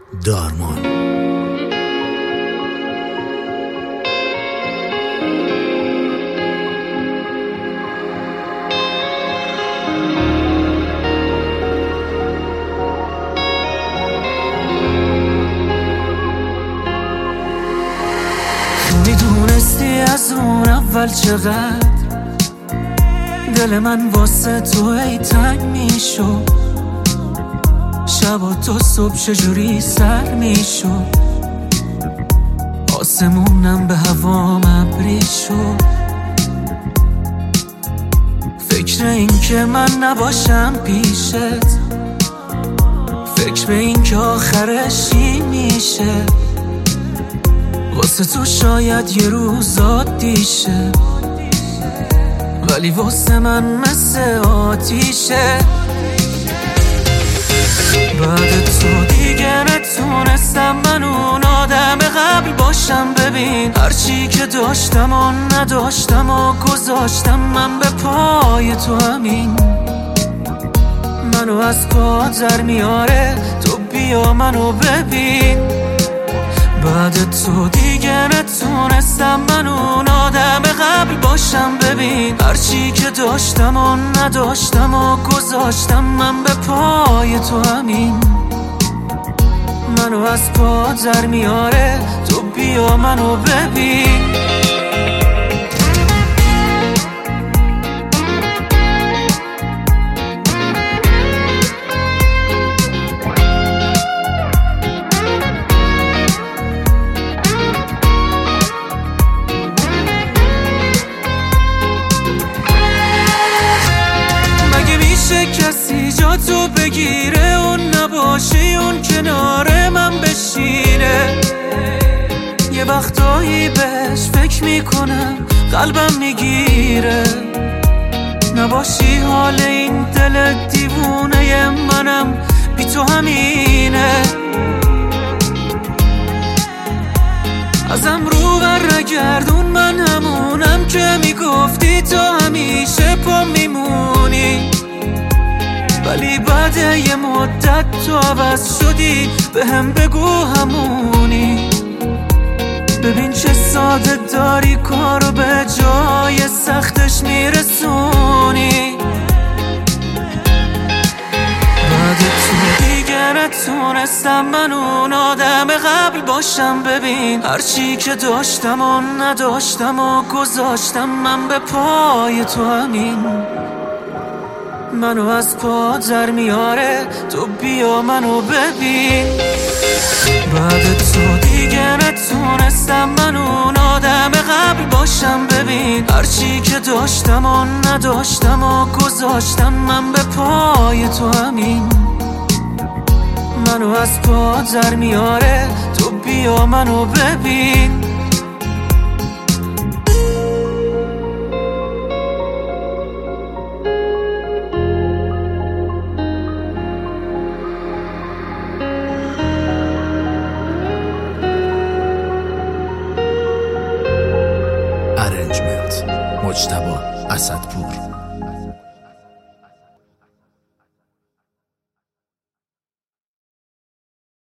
دارمان. میدونستی از اون اول چقدر دل من واسه تو ای تنگ میشد، شب و تو صبح چجوری سر میشد، آسمونم به هوام ابری شد. فکر این که من نباشم پیشت، فکر به این که آخرش این میشه، واسه تو شاید یه روز عادی شه، ولی واسه من مثل آتیشه. بعد تو دیگه نتونستم من اون آدم قبل باشم. ببین هرچی که داشتم و نداشتم و گذاشتم من به پای تو، همین منو از پا در میاره. تو بیا منو ببین، بعد تو دیگه نتونستم من اون آدم قبل باشم. ببین هرچی که داشتم و نداشتم و گذاشتم من به پای تو، همین منو از پا در میاره. تو بیا منو ببین. کسی جا تو بگیره، اون نباشی اون کنار من بشینه. یه وقتایی بهش فکر میکنم قلبم میگیره، نباشی حال این دل دیوونه منم بی تو همینه. ازم رو برگردون، من همونم که میگفتی تو همیشه پا میمونی، ولی بعد یه مدت تو عوض شدی. به هم بگو همونی، ببین چه ساده داری کارو به جای سختش میرسونی. بعد تو دیگه نتونستم من اون آدم قبل باشم. ببین هرچی که داشتم و نداشتم و گذاشتم من به پای تو، همین منو از پا در میاره. تو بیا منو ببین، بعد تو دیگه نتونستم من اون آدم قبل باشم. ببین هرچی که داشتم و نداشتم و گذاشتم من به پای تو، همین منو از پا در میاره. تو بیا منو ببین. ارنجمنت مجتبی اسدپور.